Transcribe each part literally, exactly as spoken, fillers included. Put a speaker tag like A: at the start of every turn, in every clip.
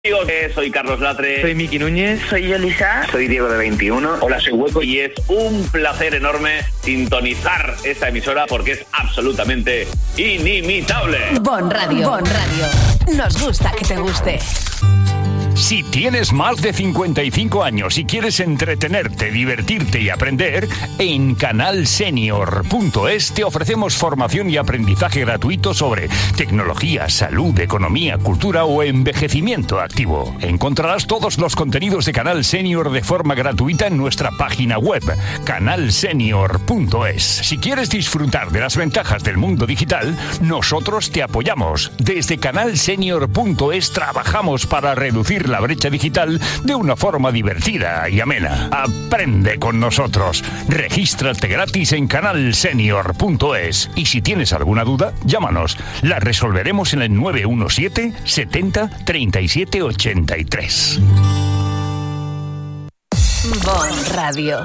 A: Digo que soy Carlos Latre.
B: Soy Miki Núñez.
C: Soy Yolisa.
D: Soy Diego de veintiuno.
A: Hola, soy Hueco. Y es un placer enorme sintonizar esta emisora porque es absolutamente inimitable.
E: Bon Radio. Bon Radio. Nos gusta que te guste.
F: Si tienes más de cincuenta y cinco años y quieres entretenerte, divertirte y aprender, en canal senior punto es te ofrecemos formación y aprendizaje gratuito sobre tecnología, salud, economía, cultura o envejecimiento activo. Encontrarás todos los contenidos de Canal Senior de forma gratuita en nuestra página web, canal senior punto es. Si quieres disfrutar de las ventajas del mundo digital, nosotros te apoyamos. Desde canal senior punto es trabajamos para reducir la brecha digital de una forma divertida y amena. Aprende con nosotros. Regístrate gratis en canal senior punto es. Y si tienes alguna duda, llámanos. La resolveremos en el nueve uno siete, setenta, treinta y siete, ochenta y tres.
E: Bon Radio.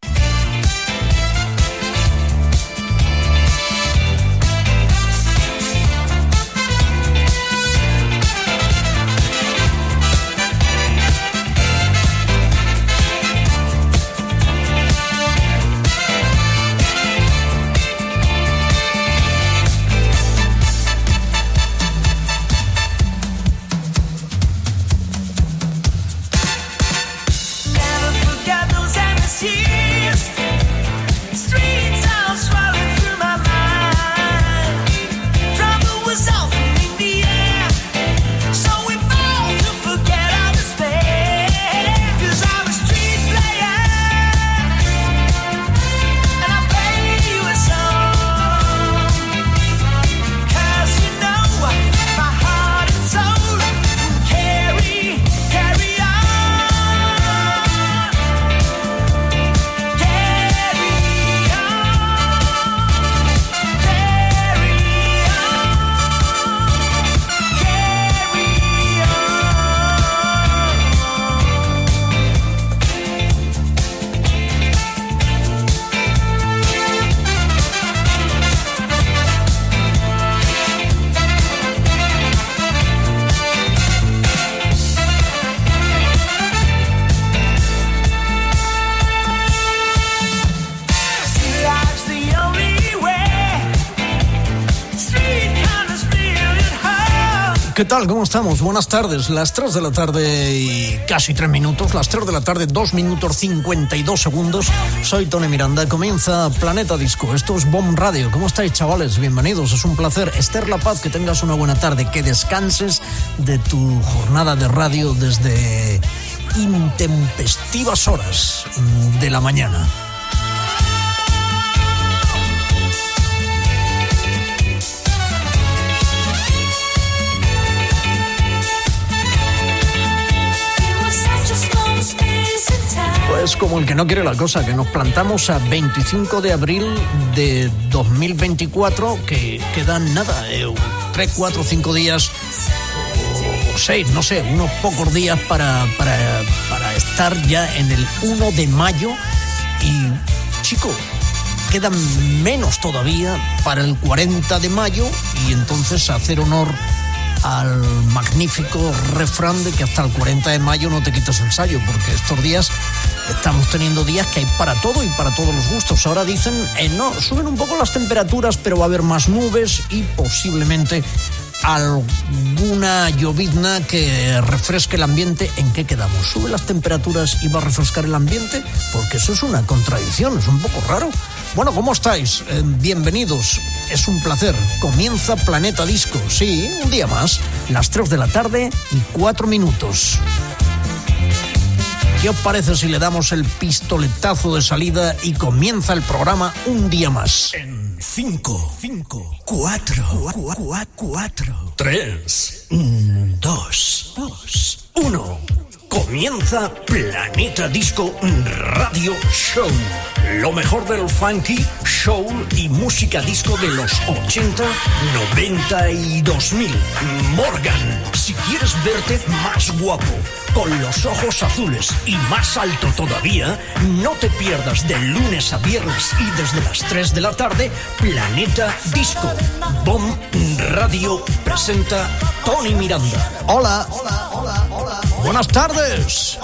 G: ¿Qué tal? ¿Cómo estamos? Buenas tardes. Las tres de la tarde y casi tres minutos. Las tres de la tarde, dos minutos cincuenta y dos segundos. Soy Tony Miranda. Comienza Planeta Disco. Esto es Bon Radio. ¿Cómo estáis, chavales? Bienvenidos. Es un placer. Esther La Paz, que tengas una buena tarde. Que descanses de tu jornada de radio desde intempestivas horas de la mañana. Pues como el que no quiere la cosa, que nos plantamos a veinticinco de abril de dos mil veinticuatro, que quedan nada, eh, tres, cuatro, cinco días o seis, no sé, unos pocos días para, para, para estar ya en el uno de mayo y, chico, quedan menos todavía para el cuarenta de mayo y entonces hacer honor al magnífico refrán de que hasta el cuarenta de mayo no te quites el sayo, porque estos días estamos teniendo días que hay para todo y para todos los gustos. Ahora dicen, eh, no, suben un poco las temperaturas, pero va a haber más nubes y posiblemente alguna llovizna que refresque el ambiente. ¿En qué quedamos? ¿Sube las temperaturas y va a refrescar el ambiente? Porque eso es una contradicción, es un poco raro. Bueno, ¿cómo estáis? Eh, bienvenidos, es un placer. Comienza Planeta Disco, sí, un día más, las tres de la tarde y cuatro minutos. ¿Qué os parece si le damos el pistoletazo de salida y comienza el programa un día más? En cinco, cinco, cuatro, cuatro, tres, dos, dos, uno. Comienza Planeta Disco Radio Show. Lo mejor del funky, soul y música disco de los ochenta, noventa y dos mil. Morgan, si quieres verte más guapo, con los ojos azules y más alto todavía, no te pierdas de lunes a viernes y desde las tres de la tarde, Planeta Disco. Bon Radio presenta Tony Miranda. Hola, hola, hola, hola. Buenas tardes.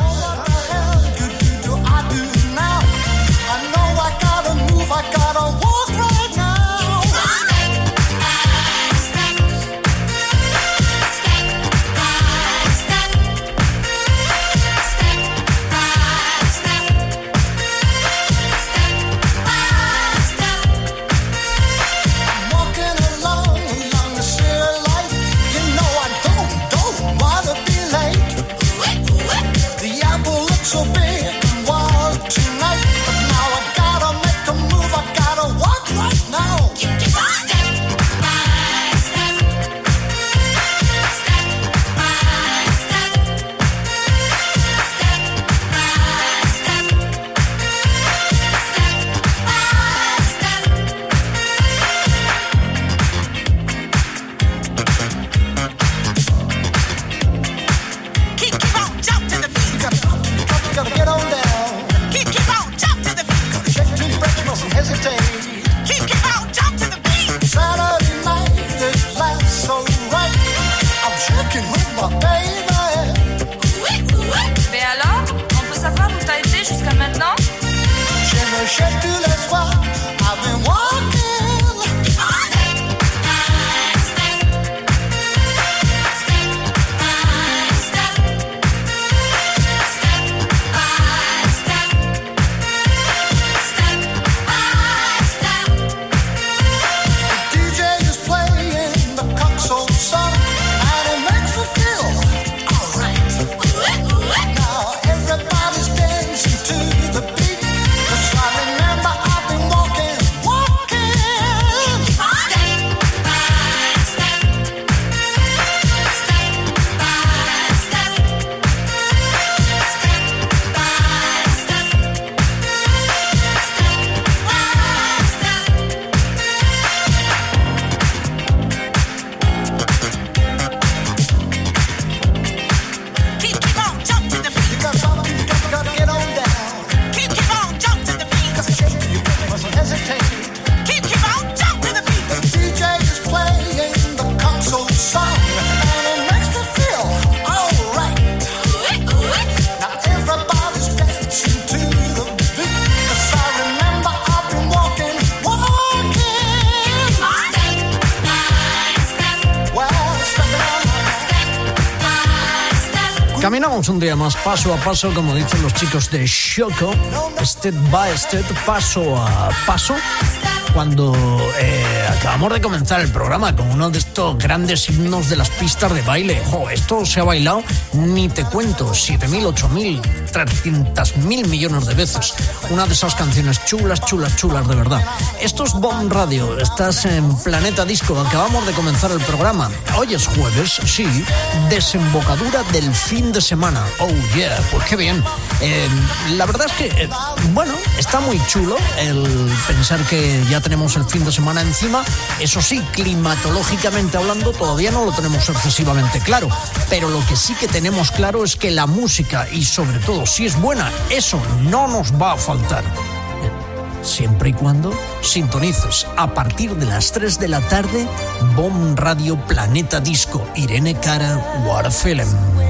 G: Caminamos un día más paso a paso, como dicen los chicos de Shoko, step by step, paso a paso, cuando eh, acabamos de comenzar el programa con uno de estos grandes himnos de las pistas de baile. Jo, esto se ha bailado, ni te cuento, siete mil, ocho mil, trescientos mil millones de veces. Una de esas canciones chulas, chulas, chulas de verdad. Esto es Bomb Radio, estás en Planeta Disco, acabamos de comenzar el programa. Hoy es jueves, sí, desembocadura del fin de semana. Oh yeah, pues qué bien. Eh, la verdad es que, eh, bueno, está muy chulo el pensar que ya tenemos el fin de semana encima. Eso sí, climatológicamente hablando, todavía no lo tenemos excesivamente claro. Pero lo que sí que tenemos claro es que la música, y sobre todo si es buena, eso no nos va a faltar. Siempre y cuando sintonices a partir de las tres de la tarde Bomb Radio Planeta Disco. Irene Cara, What a Feeling.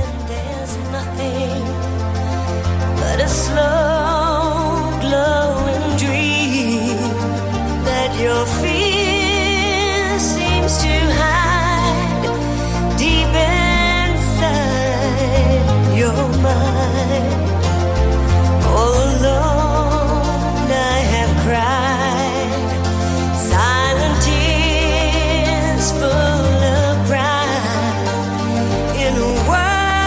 B: But a slow glowing dream that your fear seems to hide deep inside your mind. All alone I have cried silent tears full of pride in a world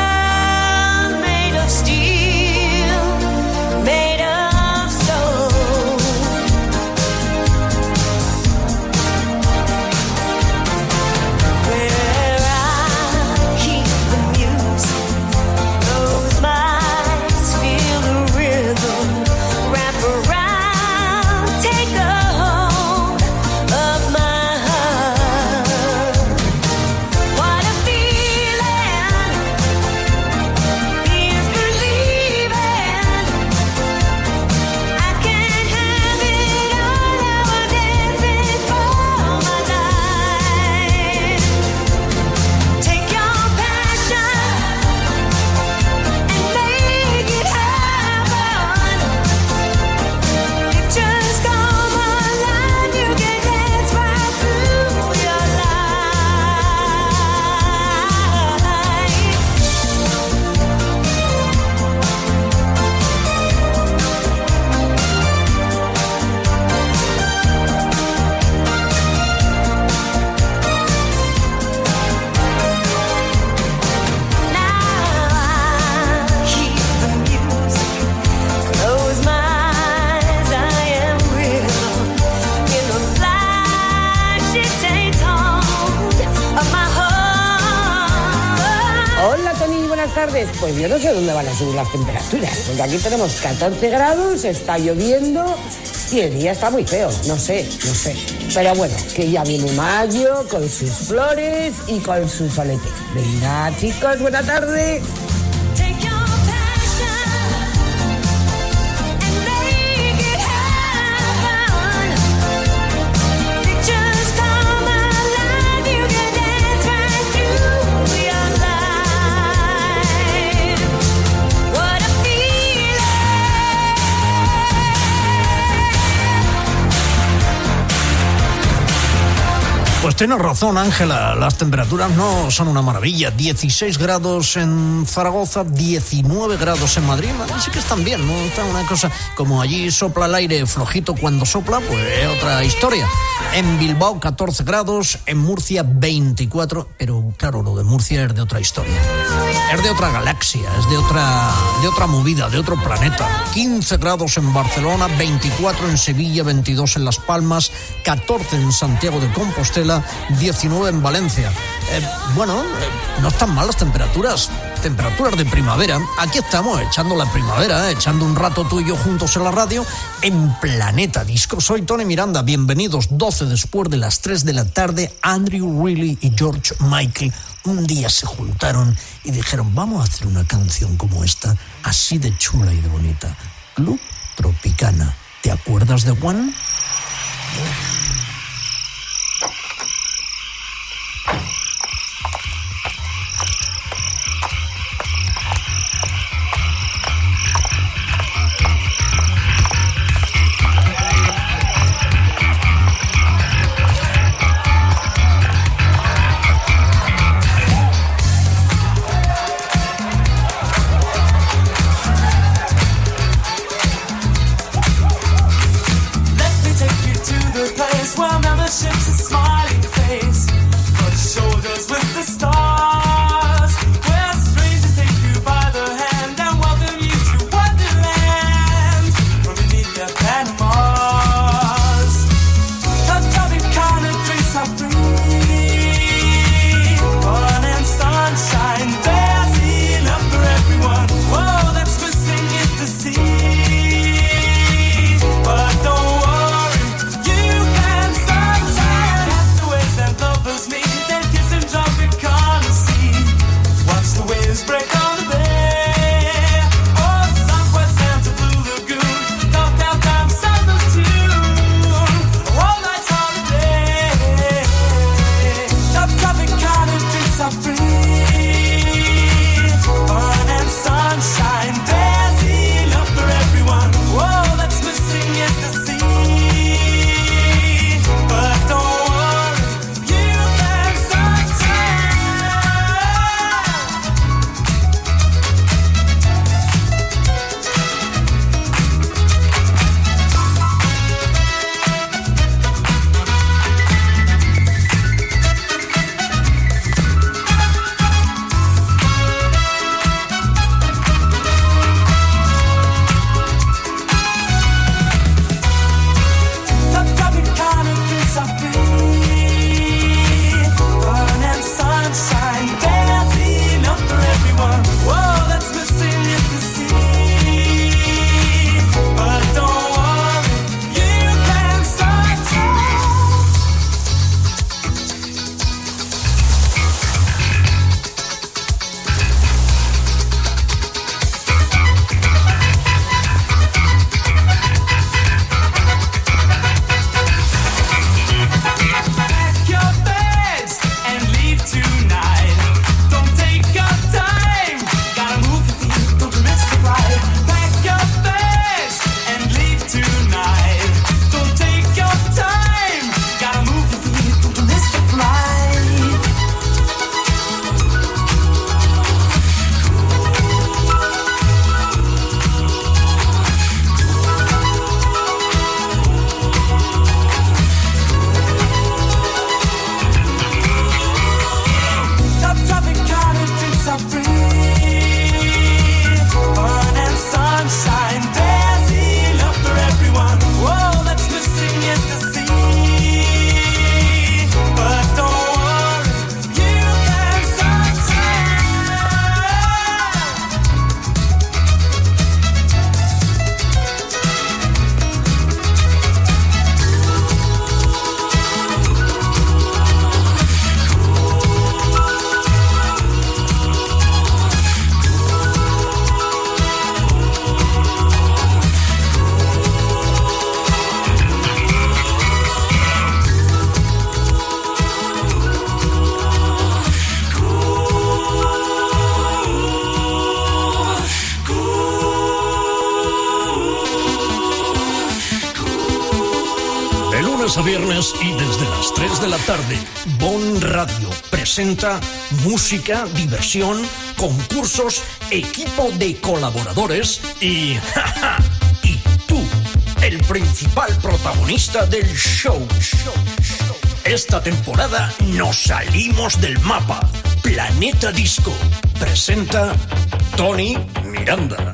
C: tardes. Pues yo no sé dónde van a subir las temperaturas, porque aquí tenemos catorce grados, está lloviendo y el día está muy feo, no sé, no sé. Pero bueno, que ya viene mayo con sus flores y con su solete. Venga, chicos, buena tarde.
G: Pues tienes razón, Ángela, las temperaturas no son una maravilla. dieciséis grados en Zaragoza, diecinueve grados en Madrid. Así que están bien, ¿no? Está una cosa, como allí sopla el aire flojito cuando sopla, pues es otra historia. En Bilbao, catorce grados, en Murcia, veinticuatro, pero claro, lo de Murcia es de otra historia. Es de otra galaxia, es de otra, de otra movida, de otro planeta. quince grados en Barcelona, veinticuatro en Sevilla, veintidós en Las Palmas, catorce en Santiago de Compostela, diecinueve en Valencia. Eh, bueno, eh, no están mal las temperaturas. Temperaturas de primavera. Aquí estamos echando la primavera, eh, echando un rato tú y yo juntos en la radio en Planeta Disco. Soy Tony Miranda, bienvenidos. doce después de las tres de la tarde. Andrew Riley y George Michael un día se juntaron y dijeron, vamos a hacer una canción como esta, así de chula y de bonita. Club Tropicana. ¿Te acuerdas de One?
D: Place
G: lunes a viernes y desde las tres de la tarde, Bon Radio presenta música, diversión, concursos, equipo de colaboradores y... ¡ja, ja! Y tú, el principal protagonista del show. Esta temporada nos salimos del mapa. Planeta Disco presenta Tony Miranda.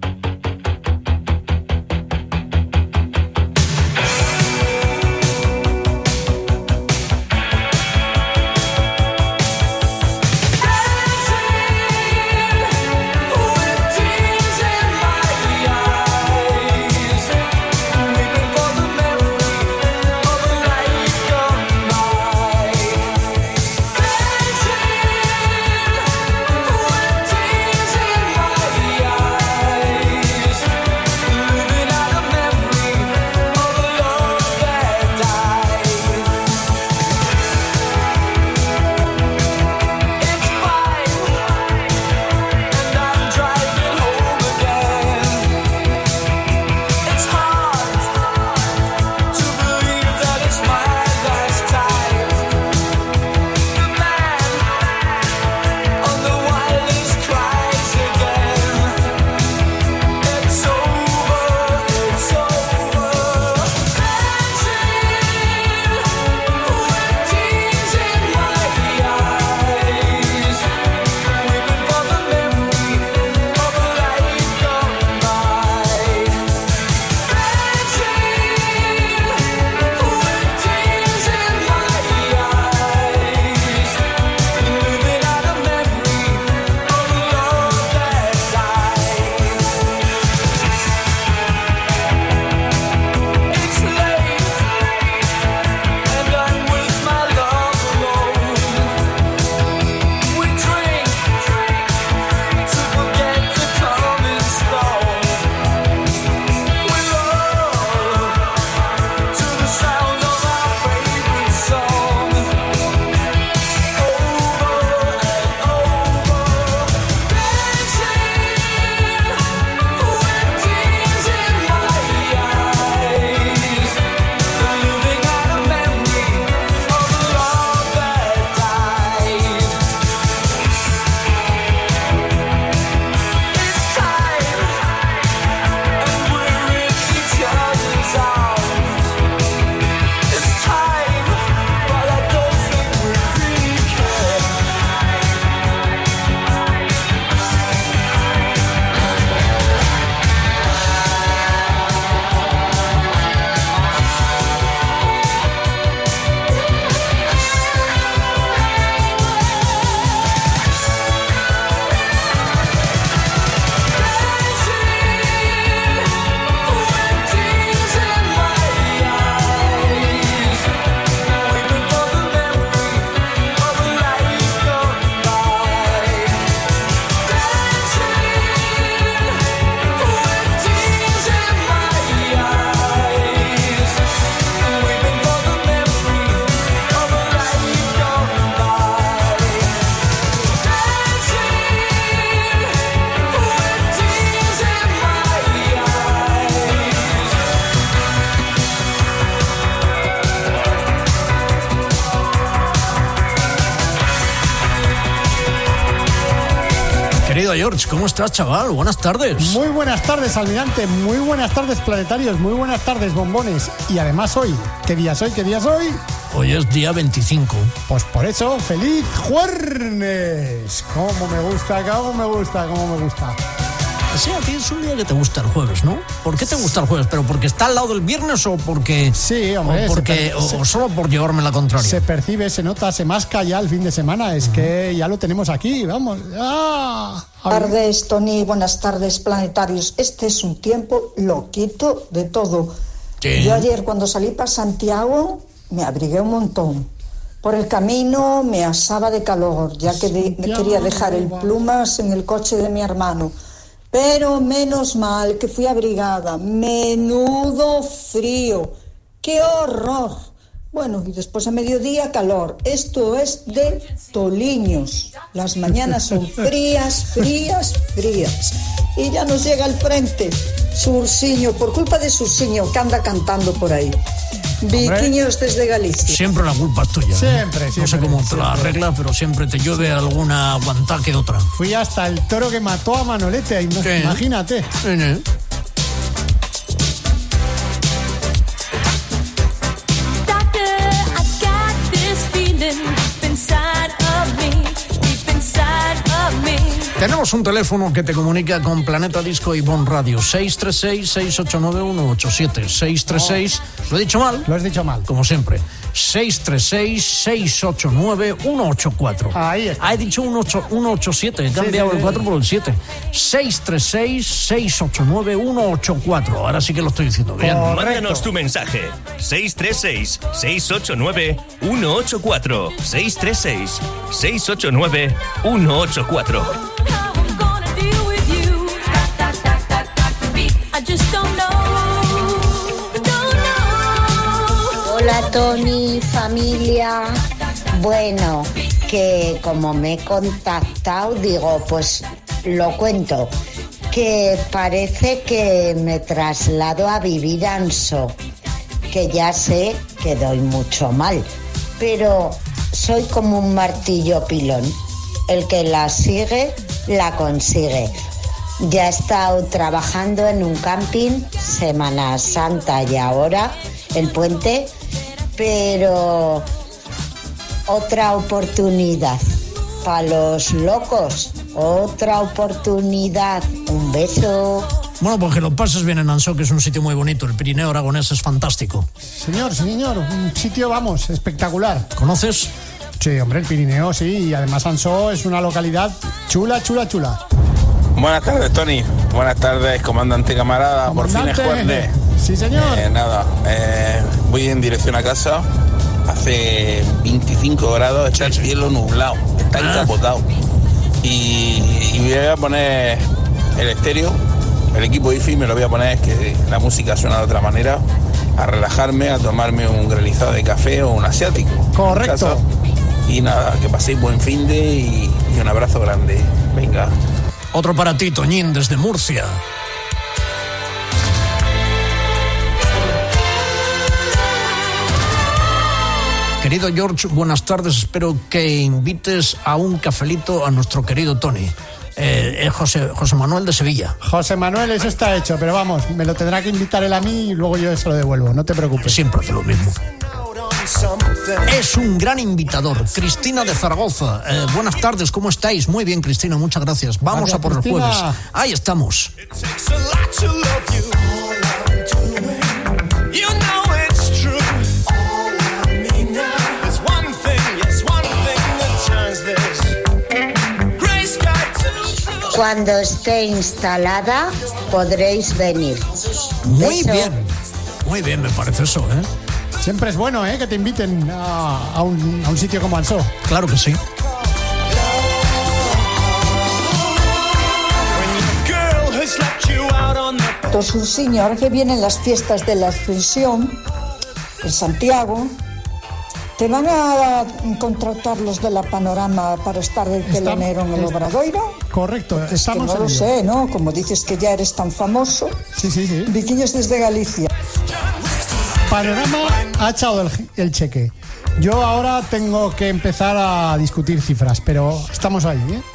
G: Querido George, ¿cómo estás, chaval? Buenas tardes.
D: Muy buenas tardes, almirante. Muy buenas tardes, planetarios. Muy buenas tardes, bombones. Y además hoy, ¿qué día es hoy? ¿Qué día es hoy?
G: Hoy es día veinticinco.
D: Pues por eso, ¡feliz jueves! ¡Cómo me gusta, cómo me gusta, cómo me gusta!
G: Sí, a ti es un día que te gusta el jueves, ¿no? ¿Por qué te gusta el jueves? ¿Pero porque está al lado del viernes o porque...?
D: Sí, hombre.
G: O, porque,
D: per-
G: o,
D: se,
G: o solo por llevarme la contraria.
D: Se percibe, se nota, se masca ya el fin de semana. Es uh-huh. que ya lo tenemos aquí, vamos. ¡Ah!
H: Buenas tardes, Tony. Buenas tardes, planetarios. Este es un tiempo loquito de todo. Sí. Yo ayer cuando salí para Santiago me abrigué un montón. Por el camino me asaba de calor, ya que de, quería dejar el plumas en el coche de mi hermano. Pero menos mal que fui abrigada. Menudo frío. ¡Qué horror! Bueno, y después a mediodía calor. Esto es de toliños. Las mañanas son frías, frías, frías. Y ya nos llega al frente Sursiño, por culpa de Sursiño, que anda cantando por ahí. Viquiños desde Galicia.
G: Siempre la culpa es tuya.
D: Siempre,
G: ¿eh?
D: siempre.
G: No sé cómo te
D: siempre.
G: la arreglas, pero siempre te llueve alguna guantá que otra.
D: Fui hasta el toro que mató a Manolete, imagínate.
G: Sí, ¿eh? Tenemos un teléfono que te comunica con Planeta Disco y Bon Radio. seis tres seis, seis ocho nueve, uno ocho siete. seis tres seis, oh. ¿Lo he dicho mal?
D: Lo has dicho mal.
G: Como siempre. seis tres seis, seis ocho nueve, uno ocho cuatro.
D: Ahí está.
G: Ah, he dicho uno ocho siete. He cambiado sí, sí, el cuatro por el siete. seis tres seis, seis ocho nueve, uno ocho cuatro. Ahora sí que lo estoy diciendo bien.
I: Correcto. Mándanos tu mensaje. seis tres seis, seis ocho nueve, uno ocho cuatro. seis tres seis, seis ocho nueve, uno ocho cuatro.
J: Hola Tony, familia. Bueno, que como me he contactado, digo, pues lo cuento. Que parece que me traslado a vivir a Ansó, que ya sé que doy mucho mal, pero soy como un martillo pilón. El que la sigue, la consigue. Ya he estado trabajando en un camping, Semana Santa y ahora el puente, pero otra oportunidad para los locos, otra oportunidad. Un beso.
G: Bueno, pues que lo pases bien en Ansó, que es un sitio muy bonito. El Pirineo aragonés es fantástico.
D: Señor, señor, un sitio, vamos, espectacular.
G: ¿Conoces?
D: Sí, hombre, el Pirineo, sí, y además Ansó es una localidad chula, chula, chula.
K: Buenas tardes, Tony. Buenas tardes, comandante camarada.
D: Comandante.
K: Por fin es jueves.
D: Sí, señor.
K: Eh, nada, eh, voy en dirección a casa. Hace veinticinco grados, está el cielo nublado, está encapotado. Y, y voy a poner el estéreo, el equipo I-Fi, me lo voy a poner, que la música suena de otra manera, a relajarme, a tomarme un granizado de café o un asiático.
D: Correcto.
K: Y nada, que paséis buen fin de y, y un abrazo grande. Venga.
G: Otro para ti, Toñín, desde Murcia. Querido George, buenas tardes. Espero que invites a un cafelito a nuestro querido Tony. Eh, eh, José, José Manuel de Sevilla.
D: José Manuel, eso está hecho, pero vamos, me lo tendrá que invitar él a mí y luego yo se lo devuelvo, no te preocupes.
G: Siempre hace lo mismo. Es un gran invitador. Cristina de Zaragoza. Eh, buenas tardes, ¿cómo estáis? Muy bien, Cristina, muchas gracias. Vamos gracias, a por Cristina. El jueves. Ahí estamos.
J: Cuando esté instalada, podréis venir.
G: Muy Beso. bien. Muy bien, me parece eso, ¿eh?
D: Siempre es bueno, ¿eh? Que te inviten a, a, un, a un sitio como Ansó.
G: Claro que sí.
H: Entonces, un señor que viene en las fiestas de la Ascensión, en Santiago, ¿te van a contratar los de la Panorama para estar de telonero en el Obradoiro?
D: Correcto,
H: es
D: estamos
H: que no lo sé, ¿no? Como dices que ya eres tan famoso.
D: Sí, sí, sí.
H: Viquiños desde Galicia.
D: Panorama ha echado el, el cheque. Yo ahora tengo que empezar a discutir cifras, pero estamos ahí, ¿eh?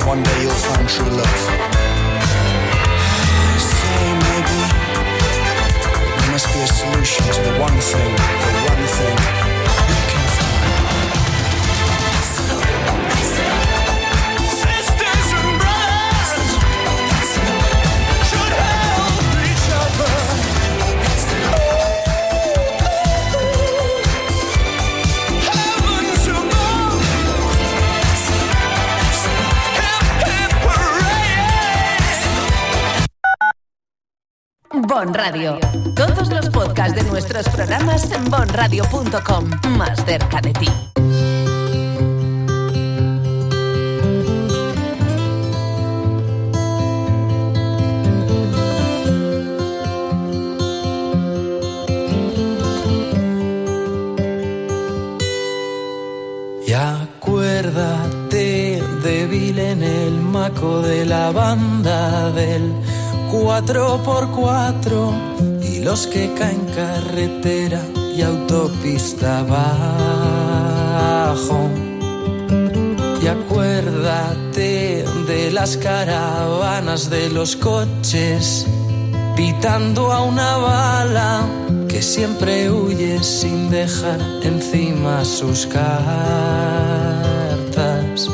L: one day you'll find true love. Say maybe there must be a solution to the one thing, the one thing we can find. Sisters and brothers should help each other. Heavens above. Hip, hip, hooray.
E: Bon Radio. Todos los podcasts de nuestros programas en bon radio punto com. Más cerca de ti.
M: Y acuérdate, débil en el maco de la banda del cuatro por cuatro y los que caen carretera y autopista abajo. Y acuérdate de las caravanas de los coches pitando a una bala que siempre huye sin dejar encima sus cartas.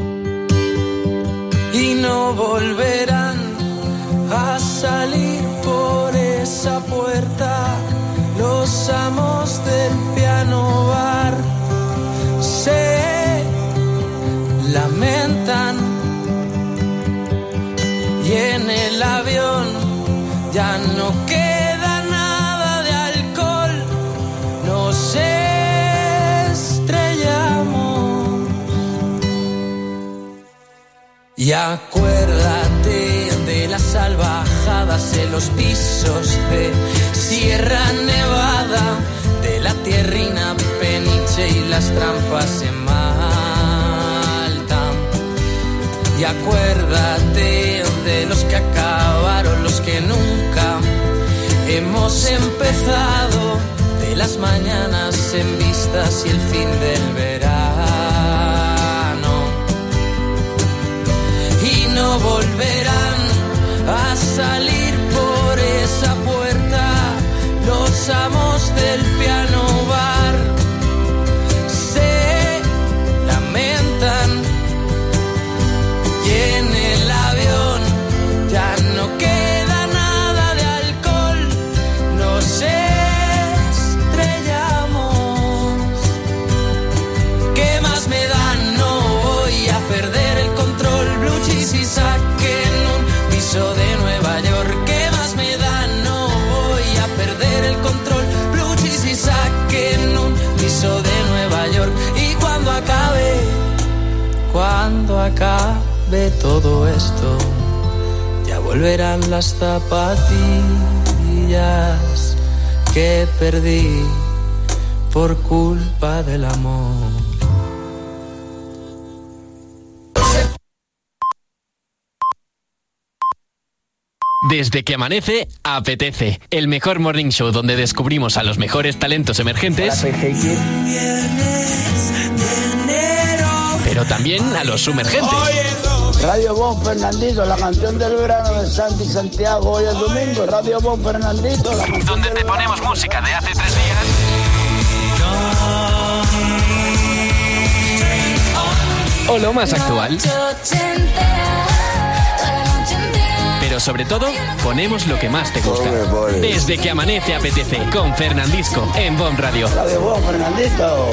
M: Y no volverán a salir por esa puerta los amos del piano bar. Se lamentan y en el avión ya no queda nada de alcohol. Nos estrellamos. Y acuérdate de las salvajadas en los pisos de Sierra Nevada, de la tierrina Peniche y las trampas en Malta. Y acuérdate de los que acabaron, los que nunca hemos empezado, de las mañanas en vistas y el fin del verano. Y no volverán a salir por esa puerta los amos del piano bar. Se lamentan y en el avión ya no queda nada de alcohol. Nos estrellamos. ¿Qué más me da? No voy a perder el control. Blue cheese y saquen un piso de Nueva York. ¿Qué más me da? No voy a perder el control. Blue cheese y saquen un piso de Nueva York. Y cuando acabe, cuando acabe todo esto, ya volverán las zapatillas que perdí por culpa del amor.
N: Desde que amanece, apetece. El mejor morning show donde descubrimos a los mejores talentos emergentes. Pero también a los sumergentes.
O: Radio Bon Fernandito, la canción del verano de Santi Santiago. Hoy es domingo, Radio Bon Fernandito. La canción
N: donde te ponemos verano. Música de hace tres días. O lo más actual. Pero sobre todo, ponemos lo que más te gusta. Desde que amanece apetece, con Fernandisco, en Bon Radio.
O: Radio Bon Fernandito.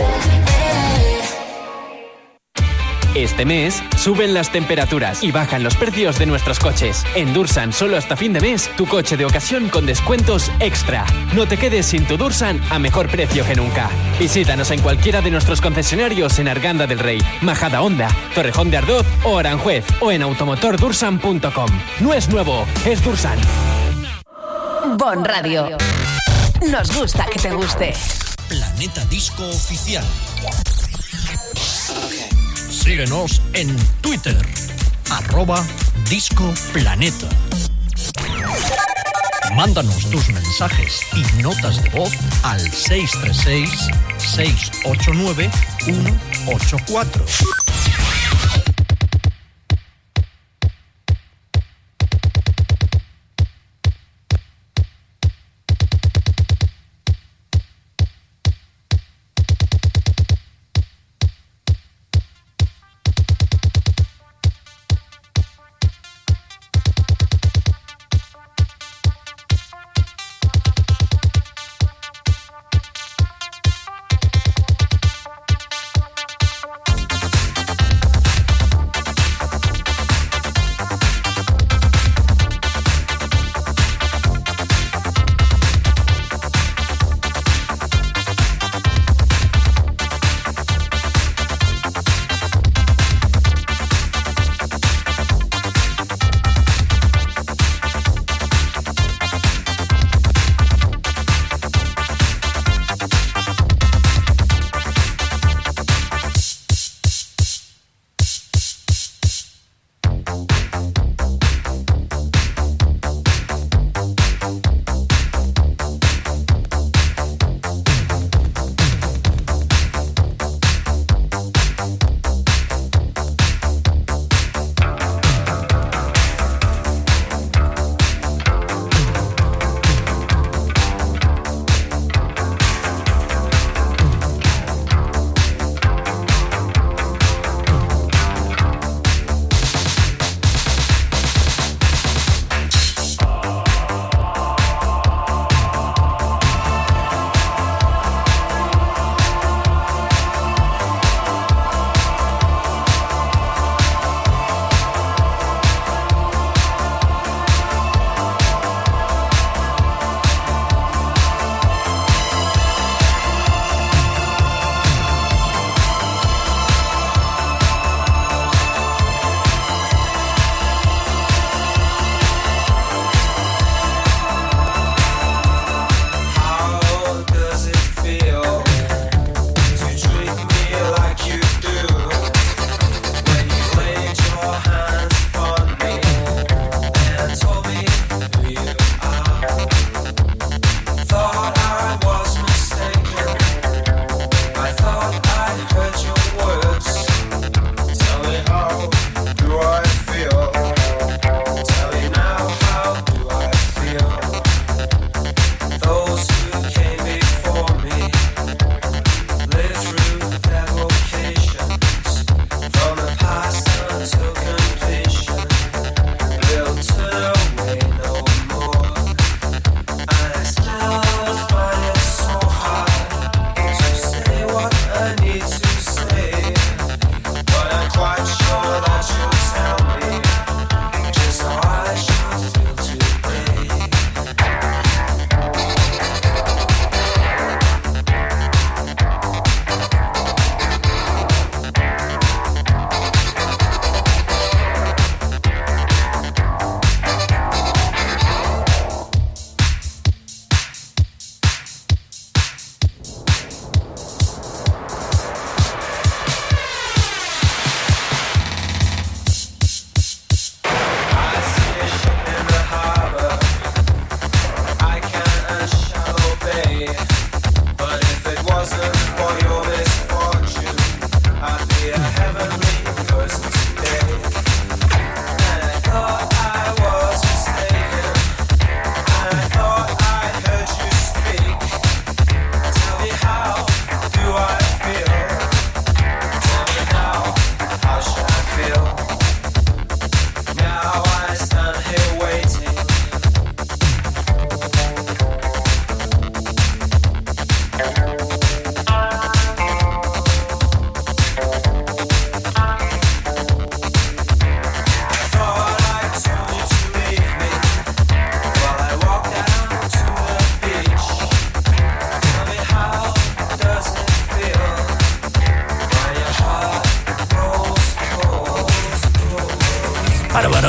N: Este mes suben las temperaturas y bajan los precios de nuestros coches. En Dursan, solo hasta fin de mes, tu coche de ocasión con descuentos extra. No te quedes sin tu Dursan a mejor precio que nunca. Visítanos en cualquiera de nuestros concesionarios en Arganda del Rey, Majada Honda, Torrejón de Ardoz o Aranjuez, o en automotor dursan punto com. No es nuevo, es Dursan.
E: Bon Radio. Nos gusta que te guste.
G: Planeta Disco Oficial. Síguenos en Twitter, arroba Disco Planeta. Mándanos tus mensajes y notas de voz al seis tres seis, seis ocho nueve, uno ocho cuatro.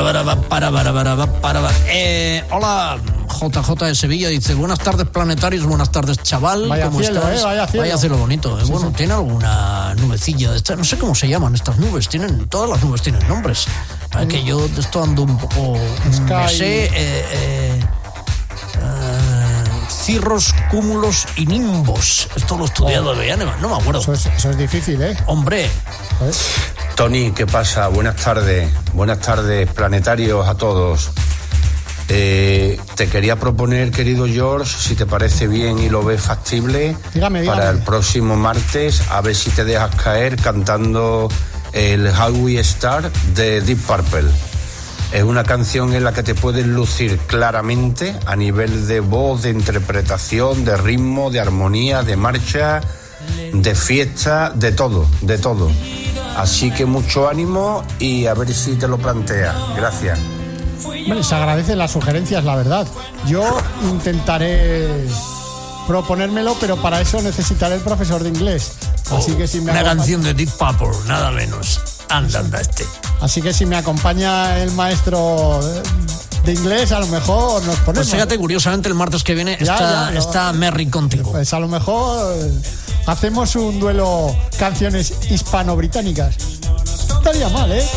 G: para, para, para, para, para, para, para. Eh, hola, J J de Sevilla dice, buenas tardes planetarios, buenas tardes chaval.
D: Vaya
G: ¿Cómo
D: cielo,
G: estás?
D: eh, vaya cielo.
G: Vaya cielo bonito. Eh.
D: Sí,
G: bueno,
D: sí.
G: ¿tiene alguna nubecilla de esta? No sé cómo se llaman estas nubes. Tienen, todas las nubes tienen nombres. Es que yo de esto ando un poco...
D: Sky.
G: Me sé... Eh, eh, eh, cirros, cúmulos y nimbos. Esto lo he estudiado, oh. ya no, no me acuerdo.
D: Eso es, eso es difícil, ¿eh?
G: Hombre.
D: ¿Eh?
P: Tony, ¿qué pasa? Buenas tardes. Buenas tardes, planetarios a todos. Eh, te quería proponer, querido George, si te parece bien y lo ves factible,
D: dígame, dígame.
P: para el próximo martes, a ver si te dejas caer cantando el How We Start de Deep Purple. Es una canción en la que te puedes lucir claramente a nivel de voz, de interpretación, de ritmo, de armonía, de marcha, de fiesta, de todo, de todo. Así que mucho ánimo y a ver si te lo planteas. Gracias.
D: Bueno, se agradecen las sugerencias, la verdad. Yo intentaré proponérmelo, pero para eso necesitaré el profesor de inglés. Así
G: oh,
D: que si me
G: una
D: acompaña...
G: canción de Deep Purple, nada menos. Anda, anda este.
D: Así que si me acompaña el maestro de inglés, a lo mejor nos ponemos.
G: Pues fíjate, curiosamente el martes que viene
D: ya,
G: está,
D: ya, no.
G: está Merry contigo.
D: Pues a lo mejor hacemos un duelo canciones hispano-británicas. No estaría mal, ¿eh?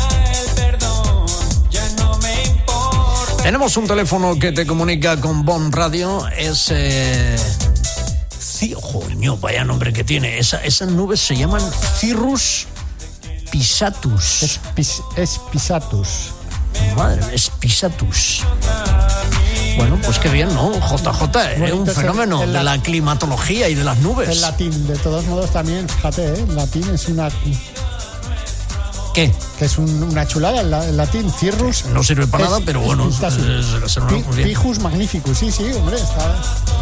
G: Tenemos un teléfono que te comunica con Bon Radio. Es... Eh... Sí, coño, vaya nombre que tiene. Esa, esas nubes se llaman Cirrus Pisatus.
D: Es, pis, es Pisatus.
G: Madre, es Pisatus. Bueno, pues qué bien, ¿no? J J, es un fenómeno el, el de la climatología y de las nubes.
D: El latín, de todos modos también, fíjate, ¿eh? El latín es una...
G: ¿Qué?
D: Que es un, una chulada el, el latín, Cirrus.
G: No sirve para es, nada, pero bueno, es, es, es, es
D: Pi, Pijus Magnificus, sí, sí, hombre, está...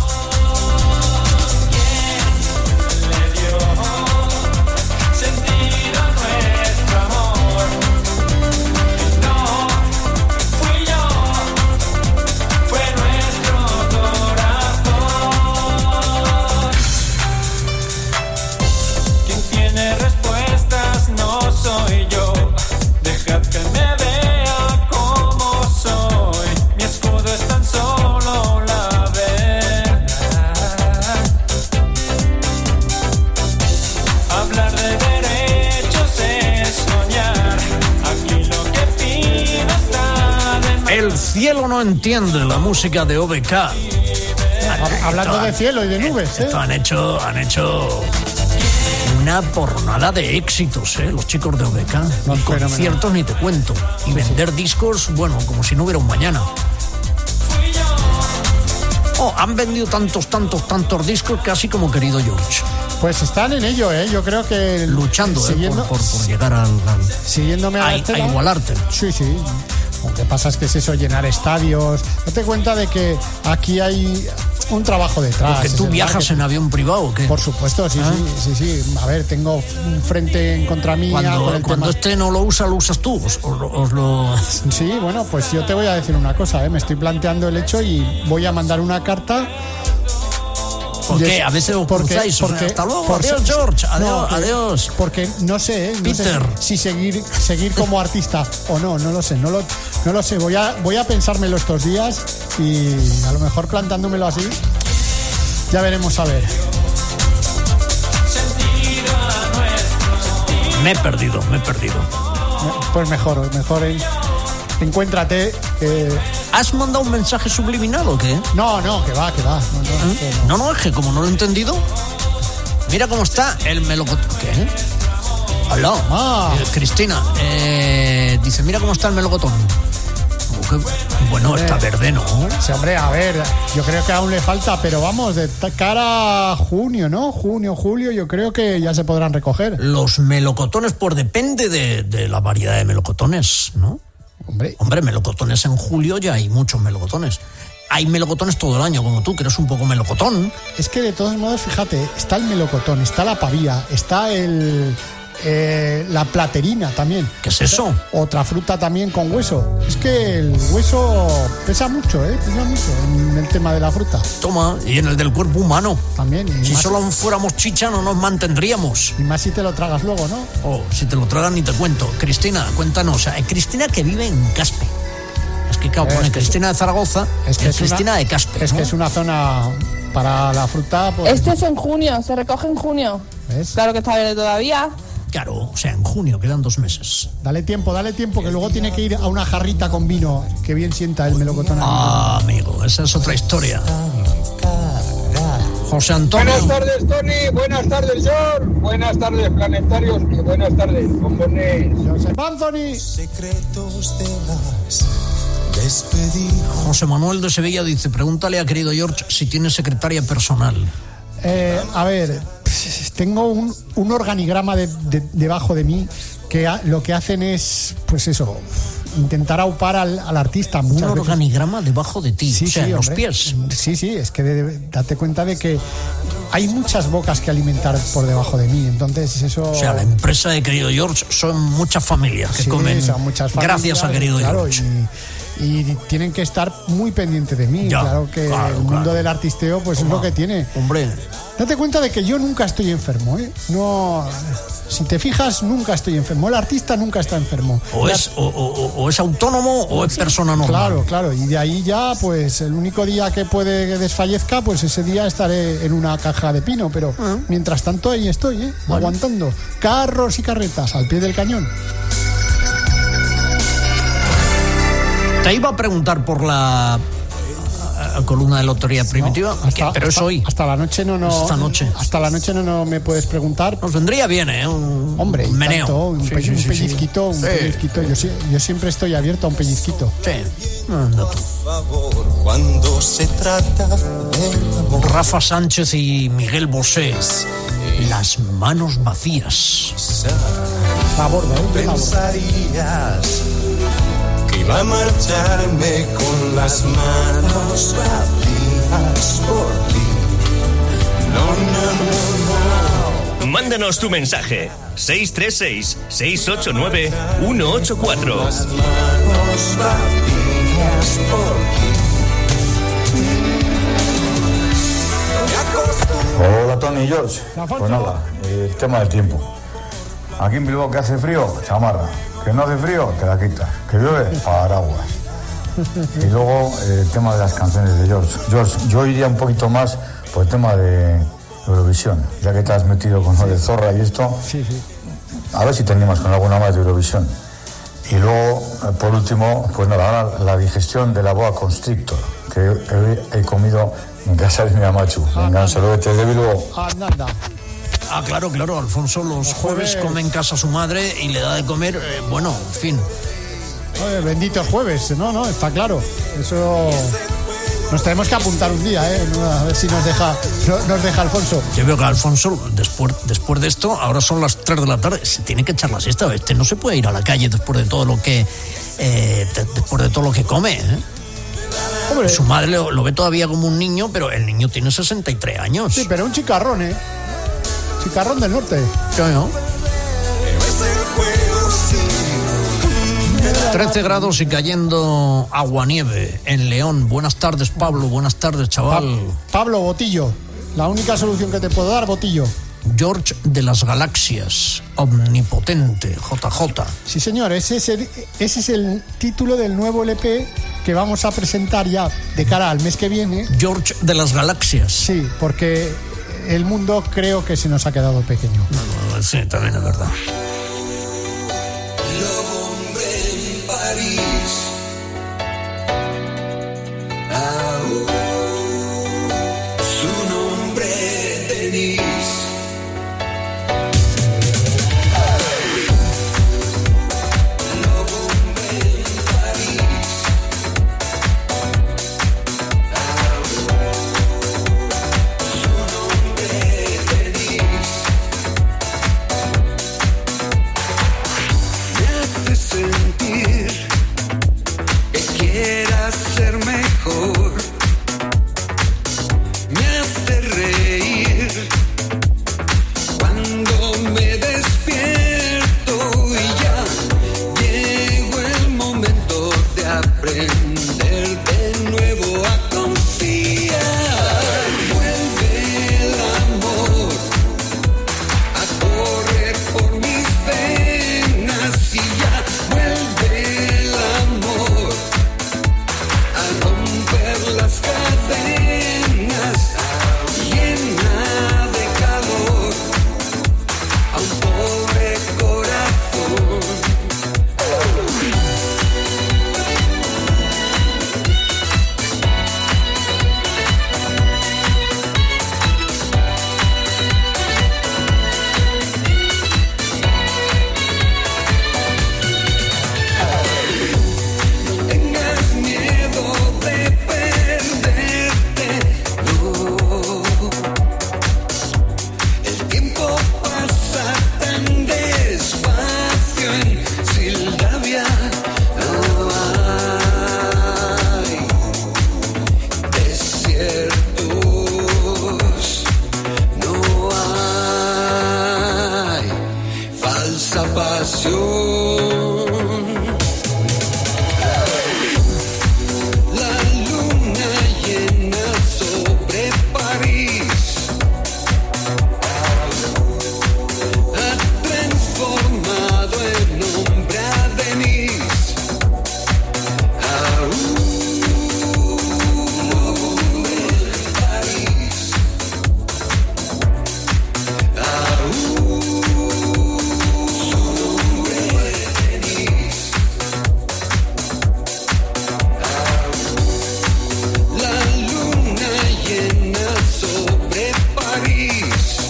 G: Cielo no entiende la música de O B K.
D: Hablando esto, de cielo y de nubes, ¿eh?
G: Esto han hecho, han hecho una pornada de éxitos, ¿eh? Los chicos de O B K. No, y conciertos ni te cuento. Y vender discos, bueno, como si no hubiera un mañana. Oh, han vendido tantos, tantos, tantos discos, casi como querido George.
D: Pues están en ello, ¿eh? Yo creo que...
G: Luchando,
D: siguiendo,
G: ¿eh? Por, por, por llegar al... al
D: siguiéndome a,
G: a,
D: la estela,
G: a igualarte.
D: Sí, sí. Lo que pasa es que es eso, llenar estadios. Date cuenta de que aquí hay un trabajo detrás.
G: Porque tú viajas marketing. En avión privado, ¿o qué?
D: Por supuesto, sí, ¿Ah? sí, sí, sí. A ver, tengo un frente en contra mía.
G: Cuando,
D: con el
G: cuando
D: tema.
G: Este no lo usa, lo usas tú. Os, os, os lo...
D: Sí, bueno, pues yo te voy a decir una cosa, ¿eh? Me estoy planteando el hecho y voy a mandar una carta.
G: ¿Por qué? A veces os cruzáis. Porque, o sea, hasta luego. Por adiós, George. Adiós, no, adiós.
D: Porque no sé, ¿eh? No
G: Peter.
D: sé si seguir, seguir como artista o no, no lo sé. No lo, no lo sé. Voy a, voy a pensármelo estos días y a lo mejor plantándomelo así. Ya veremos a ver.
G: Me he perdido, me he perdido.
D: Pues mejor, mejor en, encuéntrate. Eh...
G: ¿Has mandado un mensaje subliminal o qué?
D: No, no, que va, que va. No, no,
G: ¿Eh?
D: que no.
G: no, no, es que como no lo he entendido. Mira cómo está el melocotón. ¿Qué? Hola.
D: Ah.
G: Eh, Cristina. Eh, dice, mira cómo está el melocotón. Bueno, hombre, está verde, ¿no?
D: Sí, hombre, a ver, yo creo que aún le falta, pero vamos, de cara a junio, ¿no? Junio, julio, yo creo que ya se podrán recoger.
G: Los melocotones, pues depende de, de la variedad de melocotones, ¿no?
D: Hombre.
G: Hombre, melocotones en julio ya hay muchos melocotones. Hay melocotones todo el año, como tú, que eres un poco melocotón.
D: Es que de todos modos, fíjate, está el melocotón, está la pavía, está el... Eh, la platerina también.
G: ¿Qué es eso?
D: Otra fruta también con hueso. Es que el hueso pesa mucho, ¿eh? Pesa mucho en el tema de la fruta.
G: Toma, y en el del cuerpo humano.
D: También.
G: Si
D: más,
G: solo fuéramos chicha no nos mantendríamos.
D: Y más si te lo tragas luego, ¿no?
G: Oh, si te lo tragas ni te cuento. Cristina, cuéntanos. Eh, Cristina que vive en Caspe. Es que, claro, pone Cristina de Zaragoza,
D: es que es
G: Cristina
D: una,
G: de Caspe.
D: Es
G: ¿no?
D: que es una zona para la fruta. Pues,
Q: este es en junio, se recoge en junio.
D: ¿Ves?
Q: Claro que está verde todavía.
G: Claro, o sea, en junio, quedan dos meses.
D: Dale tiempo, dale tiempo, que luego tiene que ir a una jarrita con vino, que bien sienta el melocotón.
G: Ah, amigo, esa es otra historia. José Antonio.
R: Buenas tardes, Tony. Buenas tardes, George. Buenas tardes, planetarios. Y buenas tardes, bombones.
D: Joseph Anthony.
L: Secretos de las despedidas.
G: José Manuel de Sevilla dice, pregúntale a querido George si tiene secretaria personal.
D: Eh, a ver, tengo un, un organigrama de, de, debajo de mí que ha, lo que hacen es, pues eso, intentar aupar al, al artista.
G: Un
D: muchas
G: organigrama
D: veces.
G: debajo de ti,
D: Sí,
G: o sea,
D: sí,
G: en los
D: hombre.
G: pies.
D: Sí, sí, es que de, date cuenta de que hay muchas bocas que alimentar por debajo de mí, entonces eso...
G: O sea, la empresa de querido George son muchas familias que
D: Sí,
G: comen
D: son muchas familias,
G: gracias a querido
D: claro,
G: George.
D: Y, y tienen que estar muy pendientes de mí.
G: Ya,
D: claro que
G: claro,
D: el mundo
G: claro.
D: del artisteo pues
G: Toma.
D: es lo que tiene.
G: Hombre,
D: Date cuenta de que yo nunca estoy enfermo, ¿eh? No, si te fijas, nunca estoy enfermo. El artista nunca está enfermo.
G: o
D: La-
G: es, o, o- o es autónomo o es persona normal.
D: Claro, claro. Y de ahí ya, pues el único día que puede que desfallezca, pues ese día estaré en una caja de pino. Pero
G: Ah.
D: mientras tanto ahí estoy, ¿eh?
G: Bueno.
D: Aguantando. Carros y carretas al pie del cañón.
G: Te iba a preguntar por la eh, columna de lotería primitiva, que- pero es
D: hasta,
G: hoy.
D: Hasta la noche no, no.
G: Esta noche.
D: Hasta la noche no, no me puedes preguntar.
G: Nos vendría bien, ¿eh? Un,
D: Hombre, y
G: un meneo.
D: tanto, un,
G: Sí,
D: pe-
G: sí,
D: un
G: sí, sí.
D: pellizquito, un
G: Sí.
D: pellizquito. Yo, sí- yo siempre estoy abierto a un pellizquito.
G: Sí. Anda tú.
L: Cuando se trata del amor.
G: Rafa Sánchez y Miguel Bosé. Las manos vacías.
D: La borda, ¿eh? La borda.
L: Pensarías que iba a marcharme con las manos vacías por ti. No, no, no, no.
I: Mándanos tu mensaje. seis tres seis, seis ocho nueve, uno ocho cuatro.
L: Las manos vacías por ti.
S: Hola Tony y George. Pues nada, el tema del tiempo. Aquí en Bilbao que hace frío, chamarra. Que no hace frío, te la quitas. Que llueve, paraguas. Y luego eh, el tema de las canciones de George. George, yo iría un poquito más por el tema de Eurovisión. Ya que te has metido con lo de Zorra y esto,
D: Sí, sí.
S: a ver si te animas con alguna más de Eurovisión. Y luego, eh, por último, pues nada, ahora la digestión de la boa constrictor, que he, he comido en casa de mi amachu. Venga, un saludo desde Bilbao.
D: Anda, anda.
G: Ah, claro, claro. Alfonso los jueves come en casa a su madre y le da de comer, eh, bueno, en fin.
D: Oye, benditos jueves, no, no, está claro. Eso nos tenemos que apuntar un día, ¿eh? A ver si nos deja, no- nos deja Alfonso.
G: Yo veo que Alfonso, después, después de esto, ahora son las tres de la tarde, se tiene que echar la siesta. Este no se puede ir a la calle después de todo lo que, eh, de- después de todo lo que come, ¿eh?
D: Hombre.
G: Su madre lo, lo ve todavía como un niño, pero el niño tiene sesenta y tres años.
D: Sí, pero un chicarrón, ¿eh? Chicarrón del norte.
G: Yo, yo. trece grados y cayendo aguanieve en León. Buenas tardes, Pablo. Buenas tardes, chaval.
D: Pablo, Botillo. La única solución que te puedo dar, Botillo.
G: George de las Galaxias, omnipotente, J J.
D: Sí, señor, ese es, el, ese es el título del nuevo L P que vamos a presentar ya de cara al mes que viene.
G: George de las Galaxias.
D: Sí, porque el mundo creo que se nos ha quedado pequeño.
G: No, no, sí, también es verdad.
L: En París. Aún su nombre Denise. Lobo en París. Aún su nombre Denise. Me hace sentir que quieras ser mejor. Me hace reír
M: La luna llena sobre París ha transformado en hombre a Denise. Aún hombre de París. Aún hombre de Denise. La luna llena sobre París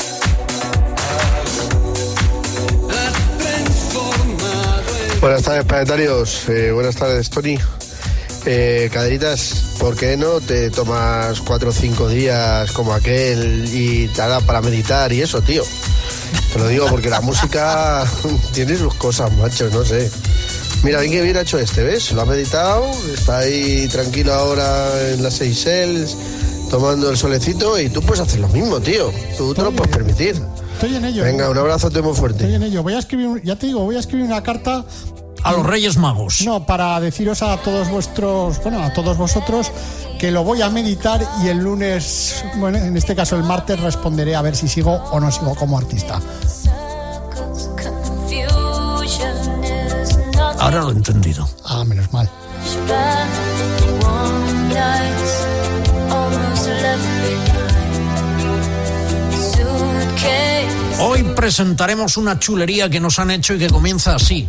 M: ha transformado en...
T: Buenas tardes, planetarios. Eh, buenas tardes, Tony. Eh, Caderitas, ¿por qué no te tomas cuatro o cinco días como aquel y te haga para meditar y eso, tío? Te lo digo porque la música tiene sus cosas, macho, no sé. Mira, bien que bien ha hecho este, ¿ves? Lo ha meditado, está ahí tranquilo ahora en las Seychelles, tomando el solecito y tú puedes hacer lo mismo, tío. Tú te lo puedes permitir.
D: Estoy en ello.
T: Venga, un abrazote muy fuerte.
D: Estoy en ello. Voy a escribir, un- ya te digo, voy a escribir una carta
G: a los Reyes Magos.
D: No, para deciros a todos vuestros, bueno, a todos vosotros que lo voy a meditar y el lunes, bueno, en este caso el martes responderé a ver si sigo o no sigo como artista.
G: Ahora lo he entendido.
D: Ah, menos mal.
G: Hoy presentaremos una chulería que nos han hecho y que comienza así.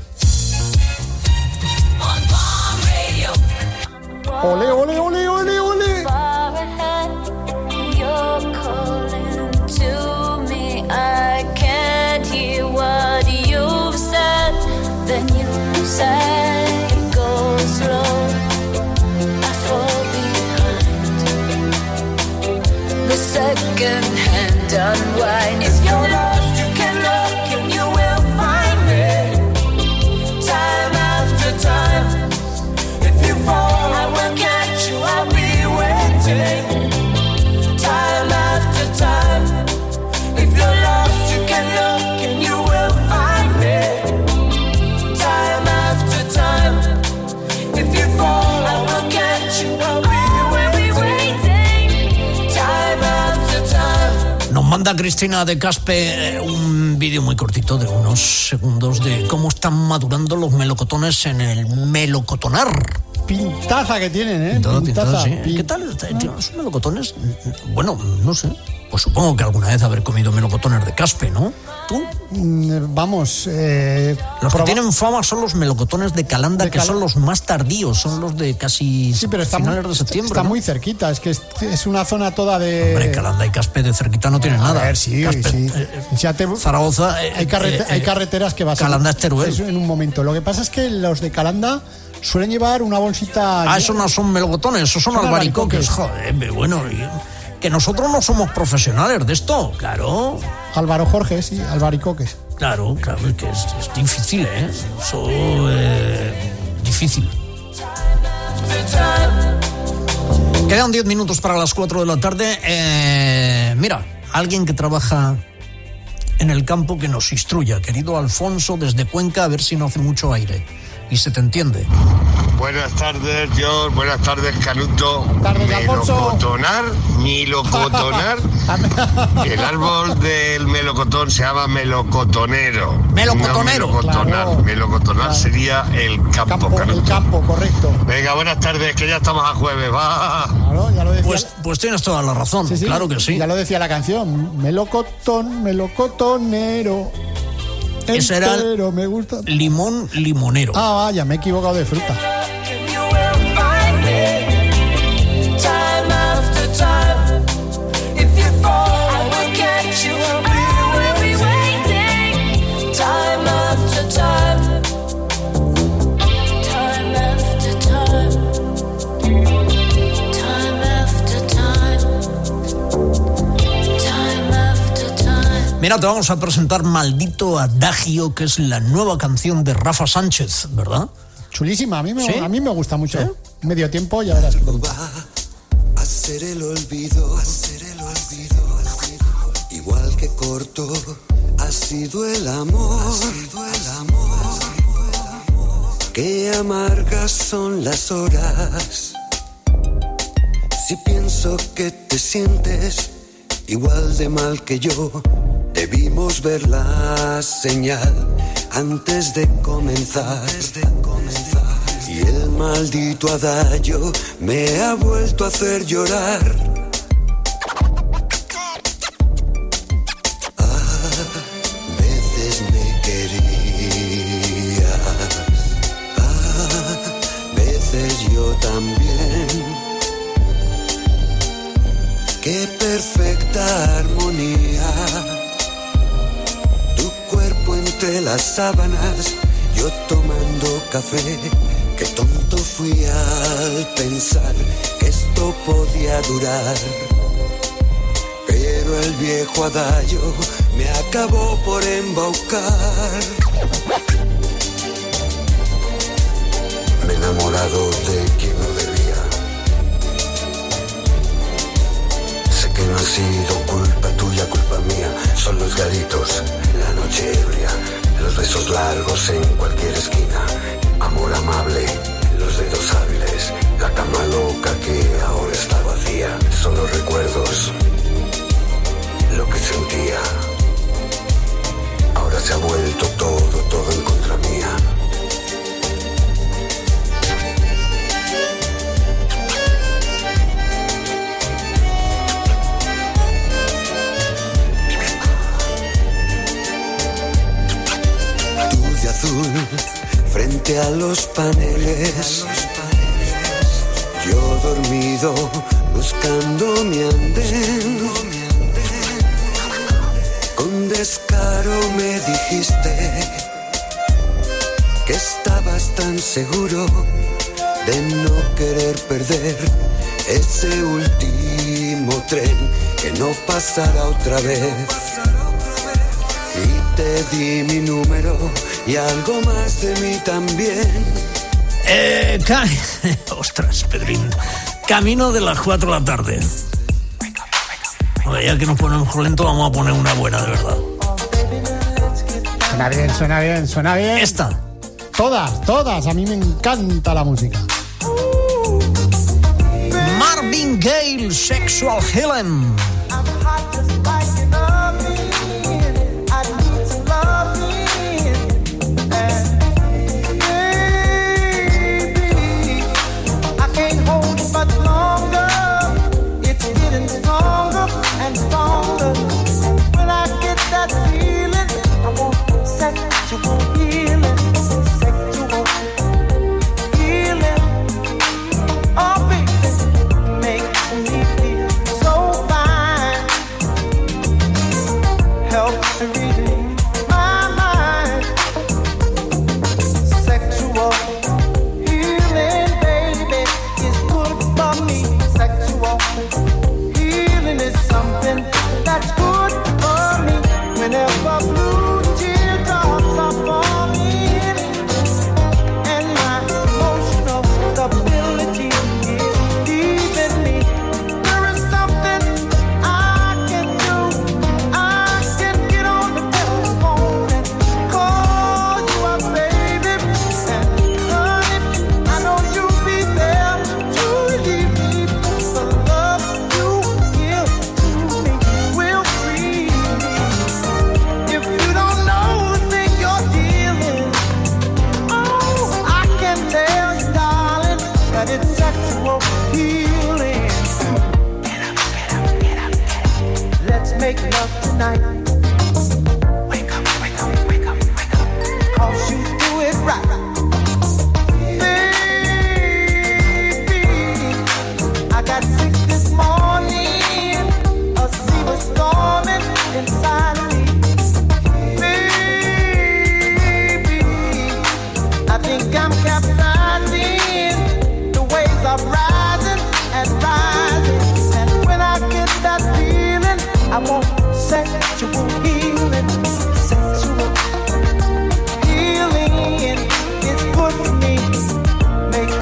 D: Ole, ole, ole, ole, ole.
M: Second hand unwind. If you're lost, you can look and you will find me. Time after time. If you fall, I will catch you. I'll be waiting. Time after time. If you're lost, you can look and you will find me. Time after time. If you fall, I will catch you. I'll be waiting. Time after time.
G: Nos manda Cristina de Caspe eh, un vídeo muy cortito de unos segundos de cómo están madurando los melocotones en el melocotonar.
D: Pintaza que tienen, ¿eh?
G: Todo
D: Pintaza.
G: pintado, sí.
D: Pin-
G: ¿Qué tal? Tío, ¿Los melocotones? Bueno, no sé. Pues supongo que alguna vez haber comido melocotones de Caspe, ¿no? ¿Tú?
D: Mm, Vamos, eh,
G: Los que
D: proba-
G: tienen fama son los melocotones de Calanda,
D: De
G: que
D: Cal-
G: son los más tardíos, son los de casi
D: Sí, pero está, muy,
G: finales de septiembre.
D: está
G: ¿no?
D: muy cerquita, es que es, es una zona toda de...
G: Hombre, Calanda y Caspe de cerquita no tienen
D: A
G: nada.
D: ver, sí,
G: Caspe,
D: sí.
G: eh,
D: Ya te-
G: Zaragoza. eh,
D: hay, carrete-
G: eh,
D: hay
G: eh,
D: carreteras que vas a...
G: Calanda es Teruel.
D: Eso en un momento. Lo que pasa es que los de Calanda suelen llevar una bolsita...
G: Ah, esos no son melocotones, esos son,
D: Son
G: albaricoques.
D: albaricoques.
G: Joder, bueno, y- que nosotros no somos profesionales de esto, claro.
D: Álvaro Jorge, sí, albaricoques.
G: Claro, claro, es que es, es difícil, ¿eh? Eso, eh, difícil. Quedan diez minutos para las cuatro de la tarde. Eh, mira, alguien que trabaja en el campo que nos instruya. Querido Alfonso, desde Cuenca, a ver si no hace mucho aire. Y se te entiende.
U: Buenas tardes, George. Buenas tardes, Canuto.
D: Tardes, Alfonso.
U: Melocotonar, melocotonar. El árbol del melocotón se llama melocotonero.
G: Melocotonero.
U: No melocotonar.
D: Claro.
U: Melocotonar
D: Claro.
U: sería el campo,
D: Campo, el
U: Canuto.
D: campo, correcto.
U: Venga, buenas tardes, que ya estamos a jueves. Va.
D: Claro, ya lo decía.
G: Pues, pues tienes toda la razón,
D: Sí, sí,
G: claro que sí.
D: Ya lo decía la canción. Melocotón, melocotonero.
G: Ese era el-
D: Entero, me gusta.
G: Limón limonero.
D: Ah, vaya, me he equivocado de fruta.
M: Time after time. If you fall, I will catch you. I will be waiting. Time after time. Time after time. Time after time. Time after time.
G: Mira, te vamos a presentar Maldito Adagio, que es la nueva canción de Rafa Sánchez, ¿verdad?
D: Chulísima, a mí me,
G: ¿Sí?
D: a mí me gusta mucho. Medio tiempo, ya verás.
V: Hacer el olvido, hacer el olvido, igual que corto ha sido el amor, ha sido el amor. Qué amargas son las horas. Si pienso que te sientes igual de mal que yo, debimos ver la señal antes de comenzar. Antes de comenzar. Y el maldito adagio me ha vuelto a hacer llorar. A veces me querías, a veces yo también. Qué perfecta armonía, tu cuerpo entre las sábanas, yo tomando café. Qué tonto fui al pensar que esto podía durar. Pero el viejo adagio me acabó por embaucar. Me he enamorado de quien no debía. Sé que no ha sido culpa tuya, culpa mía. Son los garitos, la noche ebria, los besos largos en cualquier esquina. Amor amable, los dedos hábiles, la cama loca que ahora está vacía. Son los recuerdos, lo que sentía. Ahora se ha vuelto todo, todo en contra mía. Tú de azul, frente a los paneles, yo dormido buscando mi andén. Con descaro me dijiste que estabas tan seguro de no querer perder ese último tren que no pasará otra vez. Y te di mi número y algo más de mí también.
G: Eh, ca... Ostras, Pedrín. Camino de las cuatro de la tarde. Oye, ya que nos ponemos lento, vamos a poner una buena, de verdad.
D: Suena bien, suena bien, suena bien.
G: Esta.
D: Todas, todas. A mí me encanta la música.
G: Marvin Gaye, Sexual Healing.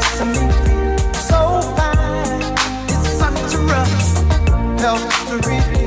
A: Help to read